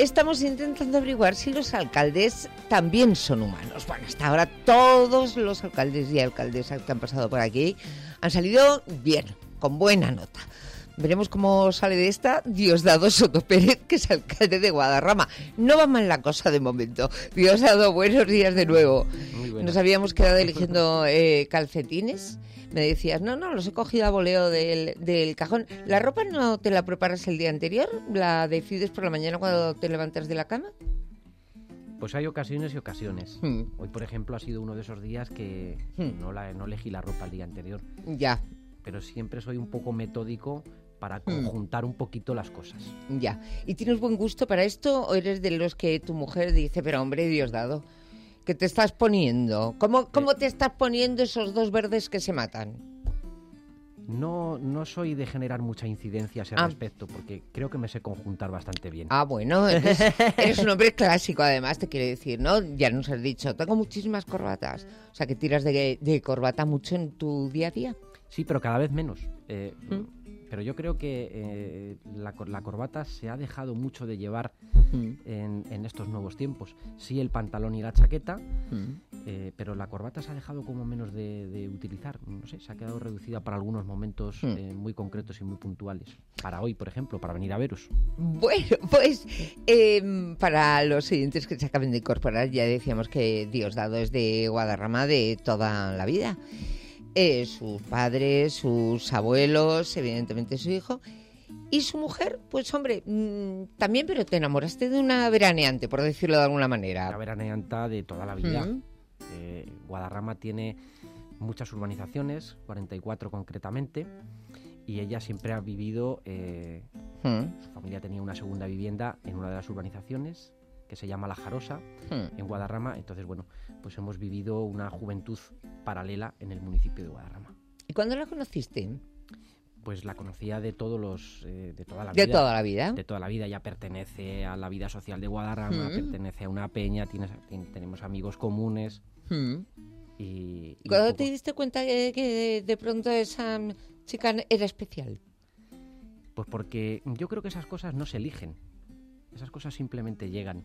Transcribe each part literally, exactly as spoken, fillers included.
estamos intentando averiguar si los alcaldes también son humanos. Bueno, hasta ahora todos los alcaldes y alcaldesas que han pasado por aquí han salido bien, con buena nota. Veremos cómo sale de esta Diosdado Soto Pérez, que es alcalde de Guadarrama. No va mal la cosa de momento. Diosdado, buenos días de nuevo. Nos habíamos quedado eligiendo eh, calcetines. Me decías, no, no, los he cogido a voleo del, del cajón. ¿La ropa no te la preparas el día anterior? ¿La decides por la mañana cuando te levantas de la cama? Pues hay ocasiones y ocasiones. Hmm. Hoy, por ejemplo, ha sido uno de esos días que hmm. no, la, no elegí la ropa el día anterior. Ya. Pero siempre soy un poco metódico para conjuntar mm. un poquito las cosas. Ya. ¿Y tienes buen gusto para esto o eres de los que tu mujer dice, pero hombre, Diosdado, ¿qué te estás poniendo? ¿Cómo, cómo te estás poniendo esos dos verdes que se matan? No, no soy de generar mucha incidencia a ese ah. respecto, porque creo que me sé conjuntar bastante bien. Ah, bueno, eres, eres un hombre clásico, además, te quiero decir, ¿no? Ya nos has dicho, tengo muchísimas corbatas. O sea, que tiras de, de corbata mucho en tu día a día. Sí, pero cada vez menos. Eh, ¿Mm? Pero yo creo que eh, la, la corbata se ha dejado mucho de llevar mm. en, en estos nuevos tiempos. Sí, el pantalón y la chaqueta, mm. eh, pero la corbata se ha dejado como menos de, de utilizar. No sé, se ha quedado reducida para algunos momentos mm. eh, muy concretos y muy puntuales. Para hoy, por ejemplo, para venir a veros. Bueno, pues eh, para los siguientes que se acaben de incorporar, ya decíamos que Diosdado es de Guadarrama de toda la vida. Eh, sus padres, sus abuelos, evidentemente su hijo y su mujer, pues hombre, mmm, también, pero te enamoraste de una veraneante, por decirlo de alguna manera. Una veraneanta de toda la vida. Mm. Eh, Guadarrama tiene muchas urbanizaciones, cuarenta y cuatro concretamente, y ella siempre ha vivido, eh, mm. su familia tenía una segunda vivienda en una de las urbanizaciones, que se llama La Jarosa, hmm. en Guadarrama. Entonces, bueno, pues hemos vivido una juventud paralela en el municipio de Guadarrama. ¿Y cuándo la conociste? Pues la conocía de todos los, eh, de toda la vida. ¿De toda la vida? De toda la vida. Ya pertenece a la vida social de Guadarrama, hmm. pertenece a una peña, tienes, tenemos amigos comunes. Hmm. Y, y ¿Cuándo te diste cuenta que, que de pronto esa chica era especial? Pues porque yo creo que esas cosas no se eligen. Esas cosas simplemente llegan.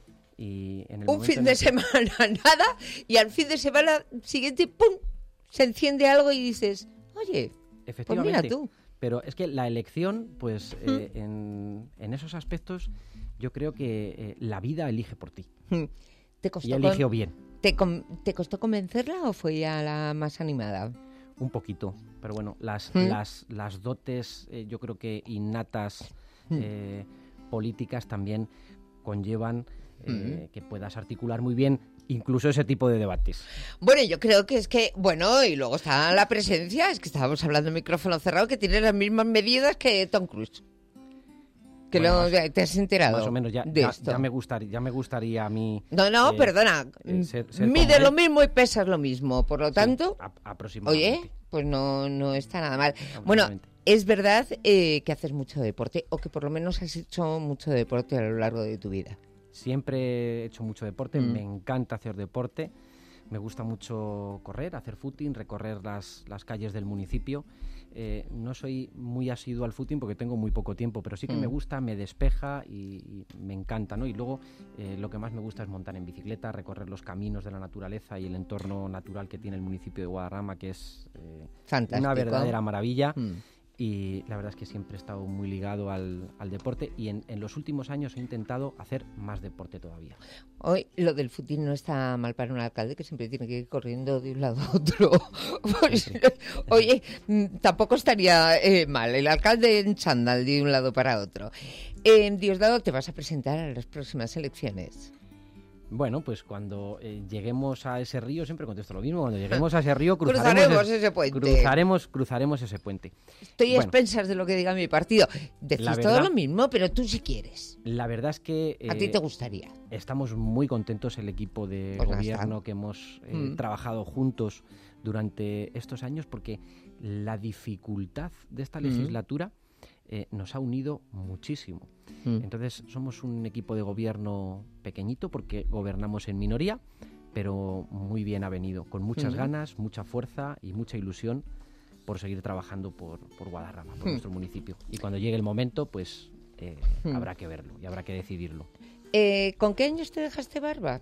Y en el un fin de que... semana nada, y al fin de semana siguiente, ¡pum!, se enciende algo y dices, oye, efectivamente, pues mira tú. Pero es que la elección, pues ¿Mm? eh, en, en esos aspectos, yo creo que eh, la vida elige por ti. ¿Te costó y eligió con... bien. ¿Te, com... ¿Te costó convencerla o fue ya la más animada? Un poquito, pero bueno, las, ¿Mm? las, las dotes, eh, yo creo que innatas, ¿Mm? eh, políticas también conllevan eh, mm. que puedas articular muy bien incluso ese tipo de debates. Bueno, yo creo que es que, bueno, y luego está la presencia, es que estábamos hablando en micrófono cerrado, que tiene las mismas medidas que Tom Cruise. Que bueno, lo, más, te has enterado más o menos, ya, de ya, esto. Ya me gustaría, ya me gustaría a mí... No, no, eh, perdona, eh, ser, ser mide lo mismo y pesas lo mismo, por lo sí, tanto... A, aproximadamente. Oye, pues no, no está nada mal. Bueno, es verdad eh, que haces mucho deporte, o que por lo menos has hecho mucho deporte a lo largo de tu vida. Siempre he hecho mucho deporte, Mm. me encanta hacer deporte, me gusta mucho correr, hacer footing, recorrer las, las calles del municipio. Eh, no soy muy asiduo al footing porque tengo muy poco tiempo, pero sí que mm. me gusta, me despeja y, y me encanta, ¿no? Y luego eh, lo que más me gusta es montar en bicicleta, recorrer los caminos de la naturaleza y el entorno natural que tiene el municipio de Guadarrama, que es eh, una verdadera maravilla. Mm. Y la verdad es que siempre he estado muy ligado al, al deporte y en, en los últimos años he intentado hacer más deporte todavía. Hoy lo del footing no está mal para un alcalde que siempre tiene que ir corriendo de un lado a otro. Pues, oye, tampoco estaría eh, mal el alcalde en chándal de un lado para otro. Eh, Diosdado, ¿te vas a presentar a las próximas elecciones? Bueno, pues cuando eh, lleguemos a ese río, siempre contesto lo mismo, cuando lleguemos a ese río cruzaremos, cruzaremos ese, ese puente. Cruzaremos, cruzaremos ese puente. Estoy bueno, a expensas de lo que diga mi partido. Decís verdad, todo lo mismo, pero tú si quieres. La verdad es que... Eh, ¿a ti te gustaría? Estamos muy contentos el equipo de pues gobierno que hemos eh, mm. trabajado juntos durante estos años, porque la dificultad de esta legislatura eh, nos ha unido muchísimo. Mm. Entonces somos un equipo de gobierno pequeñito porque gobernamos en minoría, pero muy bien avenido, con muchas mm. ganas, mucha fuerza y mucha ilusión por seguir trabajando por, por Guadarrama, por mm. nuestro municipio. Y cuando llegue el momento, pues eh, Hmm. habrá que verlo y habrá que decidirlo. Eh, ¿Con qué años te dejaste barba?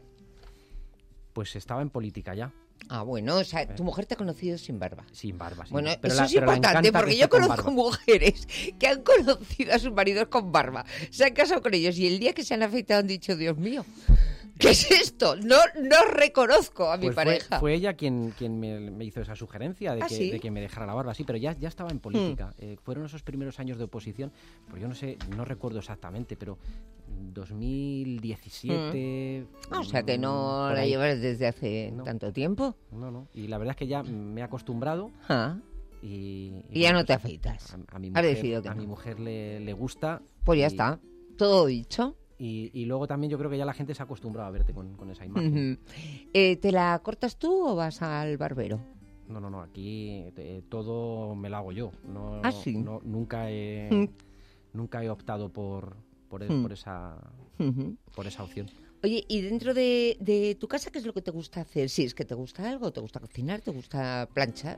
Pues estaba en política ya, Ah, bueno, o sea, tu mujer te ha conocido sin barba. sin barba. Sin Bueno, barba. Pero eso la- es pero la importante encanta porque que yo esté con conozco barba. mujeres que han conocido a sus maridos con barba, se han casado con ellos y el día que se han afeitado han dicho, Dios mío, ¿qué es esto? No, no reconozco a mi Pues fue, pareja. fue ella quien, quien me, me hizo esa sugerencia de, ¿Ah, que, sí? de que me dejara la barba, sí, pero ya, ya estaba en política. Eh, fueron esos primeros años de oposición, pues yo no sé, no recuerdo exactamente, pero dos mil diecisiete... Ah, o sea que no mm, por la ahí. llevas desde hace No. tanto tiempo. No, no, y la verdad es que ya me he acostumbrado Ah, y... y ya bueno, no te pues, afeitas. A, a mi Has mujer, decidido que a no. mi mujer le, le gusta. Pues ya y- está, todo dicho. Y, y luego también yo creo que ya la gente se ha acostumbrado a verte con, con esa imagen. Ujú. Eh, ¿Te la cortas tú o vas al barbero? No, no, no, aquí eh, todo me lo hago yo. No, ¿Ah, sí? no- nunca, he, Mm. nunca he optado por, por, e- Mm. por, esa, Ujú. por esa opción. Oye, ¿y dentro de, de tu casa qué es lo que te gusta hacer? Si es que te gusta algo, te gusta cocinar, te gusta planchar.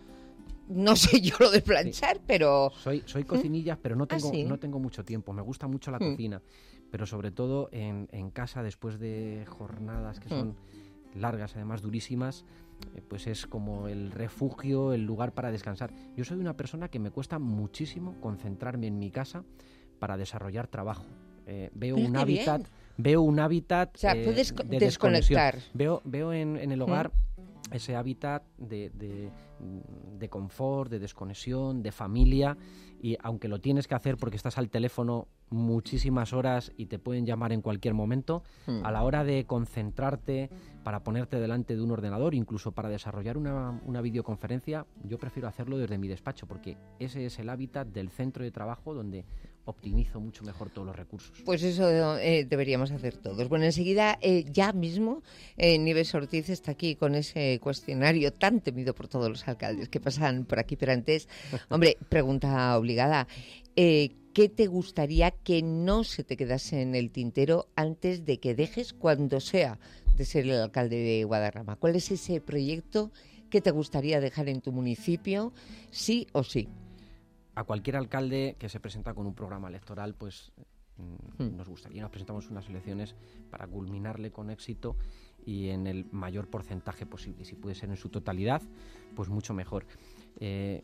No sé yo lo de planchar, pero... Soy, soy cocinillas, pero no tengo, ¿sí? no tengo mucho tiempo. Me gusta mucho la Mm. cocina, pero sobre todo en, en casa, después de jornadas que son largas, además durísimas, eh, pues es como el refugio, el lugar para descansar. Yo soy una persona que me cuesta muchísimo concentrarme en mi casa para desarrollar trabajo. Eh, veo Pero un qué hábitat, bien. veo un hábitat O sea, eh, puedes co- de desconexión. desconectar. Veo, veo en, en el hogar ese hábitat de, de, de confort, de desconexión, de familia, y aunque lo tienes que hacer porque estás al teléfono muchísimas horas y te pueden llamar en cualquier momento, Mm. a la hora de concentrarte para ponerte delante de un ordenador, incluso para desarrollar una, una videoconferencia, yo prefiero hacerlo desde mi despacho porque ese es el hábitat del centro de trabajo donde optimizo mucho mejor todos los recursos. Pues eso eh, deberíamos hacer todos. Bueno, enseguida, eh, ya mismo, eh, Nieves Ortiz está aquí con ese cuestionario tan temido por todos los alcaldes que pasan por aquí. Pero antes, hombre, pregunta obligada. Eh, ¿Qué te gustaría que no se te quedase en el tintero antes de que dejes, cuando sea, de ser el alcalde de Guadarrama? ¿Cuál es ese proyecto que te gustaría dejar en tu municipio, sí o sí? A cualquier alcalde que se presenta con un programa electoral, pues mm, Hmm. nos gustaría, nos presentamos unas elecciones para culminarle con éxito y en el mayor porcentaje posible. Si puede ser en su totalidad, pues mucho mejor. Eh,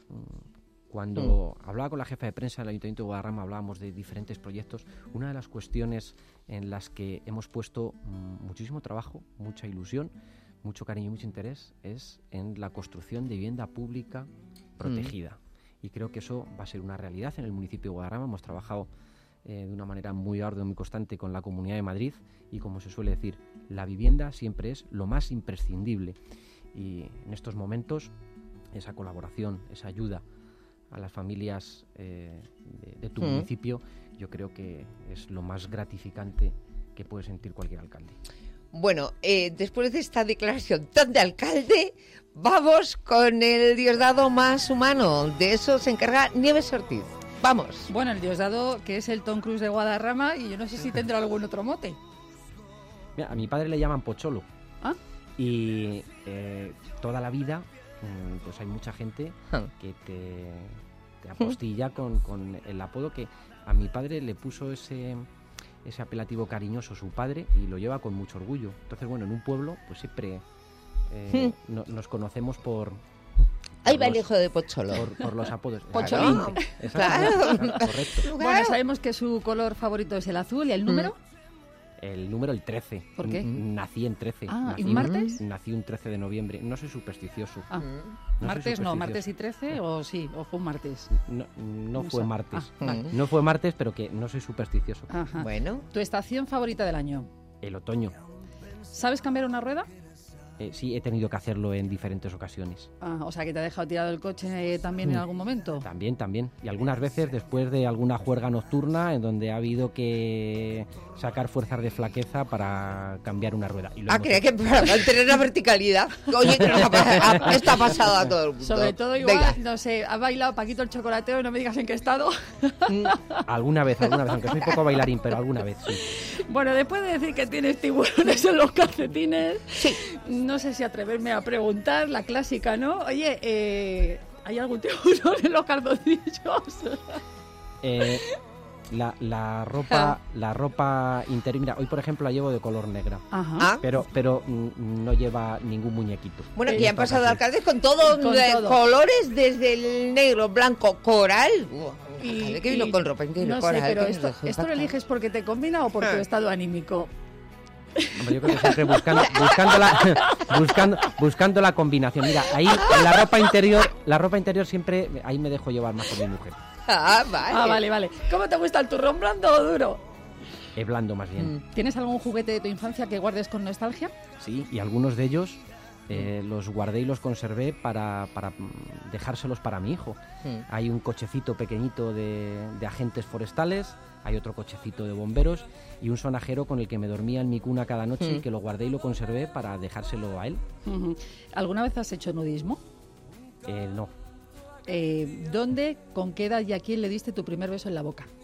Cuando mm. hablaba con la jefa de prensa del Ayuntamiento de Guadarrama, hablábamos de diferentes proyectos. Una de las cuestiones en las que hemos puesto mm, muchísimo trabajo, mucha ilusión, mucho cariño y mucho interés es en la construcción de vivienda pública protegida. Mm. Y creo que eso va a ser una realidad en el municipio de Guadarrama. Hemos trabajado eh, de una manera muy ardua y muy constante con la Comunidad de Madrid y, como se suele decir, la vivienda siempre es lo más imprescindible. Y en estos momentos esa colaboración, esa ayuda a las familias eh, de, de tu mm. municipio, yo creo que es lo más gratificante que puede sentir cualquier alcalde. Bueno, eh, después de esta declaración tan de alcalde, vamos con el Diosdado más humano. De eso se encarga Nieves Ortiz. Vamos. Bueno, el Diosdado, que es el Tom Cruise de Guadarrama, y yo no sé si tendrá algún otro mote. Mira, a mi padre le llaman Pocholo. ¿Ah? Y eh, toda la vida, pues hay mucha gente ah. que te, te apostilla con, con el apodo que a mi padre le puso ese... ese apelativo cariñoso su padre y lo lleva con mucho orgullo. Entonces, bueno, en un pueblo pues siempre eh, hmm. no, nos conocemos por... por Ahí va el hijo de Pocholo. Por, por los apodos. Pocholín. Claro. Correcto. Bueno, claro. Sabemos que su color favorito es el azul. ¿Y el número? El número, el trece. ¿Por qué? Nací en trece. Ah, nací ¿y un martes? Un, nací un trece de noviembre. No soy supersticioso. Ah. No ¿Martes no? ¿Martes y trece o sí? ¿O fue un martes? No, no, no fue sé. martes. Ah, vale. No fue martes, pero que no soy supersticioso. Ajá. Bueno. ¿Tu estación favorita del año? El otoño. ¿Sabes cambiar una rueda? Eh, sí, he tenido que hacerlo en diferentes ocasiones. Ah, o sea, que te ha dejado tirado el coche eh, también mm. en algún momento. También, también. Y algunas veces después de alguna juerga nocturna en donde ha habido que sacar fuerzas de flaqueza para cambiar una rueda. Y ah, creía que para mantener la verticalidad. Oye, que nos ha, esto ha pasado a todo el mundo. Sobre todo igual, Venga. no sé, ha bailado Paquito el chocolateo y no me digas en qué estado. Alguna vez, alguna vez, aunque soy poco bailarín, pero alguna vez, sí. Bueno, después de decir que tienes tiburones en los calcetines, sí. no sé si atreverme a preguntar, la clásica, ¿no? Oye, eh, ¿hay algún tiburón en los calzoncillos? Eh, la, la ropa la ropa interior, mira, hoy por ejemplo la llevo de color negra. Ajá. Ah. Pero pero mm, no lleva ningún muñequito. Bueno, En que ya han esta pasado ocasión. alcaldes con todos Con de todo. colores, desde el negro, blanco, coral. Buah, un Y- alcalde que vino y- con ropa interior No sé, coral. pero que nos esto, dejó ¿esto lo impactados. eliges porque te combina o por tu Ah. estado anímico? Hombre, yo creo que siempre buscando, buscando, la, buscando, buscando la combinación. Mira, ahí en la ropa interior, la ropa interior siempre, ahí me dejo llevar más por mi mujer. Ah, vale. Ah, vale, vale. ¿Cómo te gusta el turrón blando o duro? Eh, blando más bien. Mm. ¿Tienes algún juguete de tu infancia que guardes con nostalgia? Sí, y algunos de ellos eh, los guardé y los conservé para, para mm, dejárselos para mi hijo. Mm. Hay un cochecito pequeñito de, de agentes forestales, hay otro cochecito de bomberos y un sonajero con el que me dormía en mi cuna cada noche Mm. y que lo guardé y lo conservé para dejárselo a él. Ujú. ¿Alguna vez has hecho nudismo? Eh, no, Eh, ¿Dónde, con qué edad y a quién le diste tu primer beso en la boca?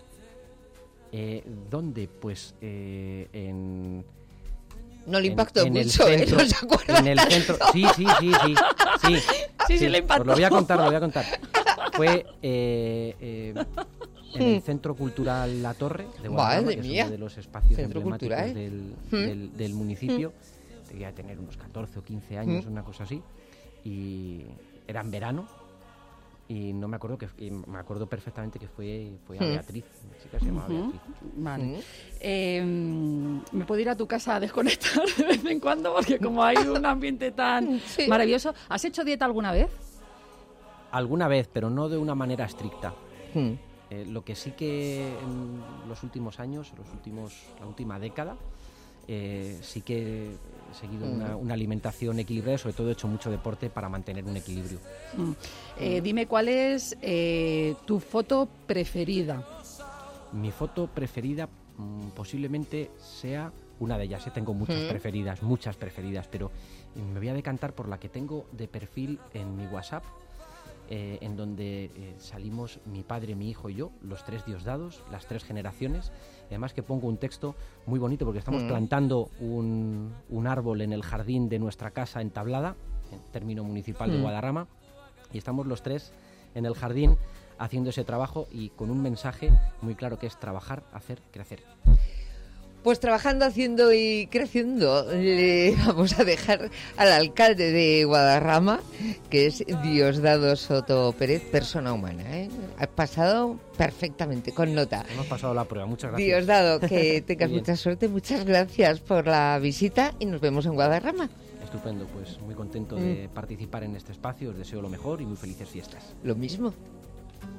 Eh, ¿Dónde? Pues eh, en... No le en- impactó en el mucho, ¿eh? centro, ¿No se acuerda? En el centro, sí, sí, sí, sí, sí. Sí, sí le impactó. Os lo voy a contar, lo voy a contar. Fue eh, eh, en el Centro Cultural La Torre de Guadalajara, Madre que es mía. uno de los espacios Centro emblemáticos cultural. del, Mm. del, del municipio. Debía tener unos catorce o quince años, Mm. una cosa así. Y era en verano. Y no me acuerdo que y me acuerdo perfectamente que fue, fue a Mm. Beatriz, una chica que se llamaba Ujú. Beatriz. Vale. Mm. Eh, ¿Me puedo ir a tu casa a desconectar de vez en cuando? Porque como hay un ambiente tan Sí. maravilloso. ¿Has hecho dieta alguna vez? Alguna vez, pero no de una manera estricta. Mm. Eh, lo que sí que en los últimos años, los últimos, la última década, eh, sí que he seguido Mm. una, una alimentación equilibrada, sobre todo he hecho mucho deporte para mantener un equilibrio. Mm. Eh, dime cuál es eh, tu foto preferida. Mi foto preferida mm, posiblemente sea una de ellas. eh, Tengo muchas Mm. preferidas, muchas preferidas, pero eh, me voy a decantar por la que tengo de perfil en mi WhatsApp, eh, en donde eh, salimos mi padre, mi hijo y yo, los tres Diosdados, las tres generaciones. Y además que pongo un texto muy bonito porque estamos Mm. plantando un, un árbol en el jardín de nuestra casa en Tablada, en término municipal de Mm. Guadarrama, y estamos los tres en el jardín haciendo ese trabajo y con un mensaje muy claro que es trabajar, hacer, crecer. Pues trabajando, haciendo y creciendo, le vamos a dejar al alcalde de Guadarrama, que es Diosdado Soto Pérez, persona humana, ¿eh? Ha pasado perfectamente, con nota. Hemos pasado la prueba, muchas gracias. Diosdado, que tengas Muy bien. mucha suerte, muchas gracias por la visita y nos vemos en Guadarrama. Estupendo, pues muy contento Mm. de participar en este espacio, os deseo lo mejor y muy felices fiestas. Lo mismo.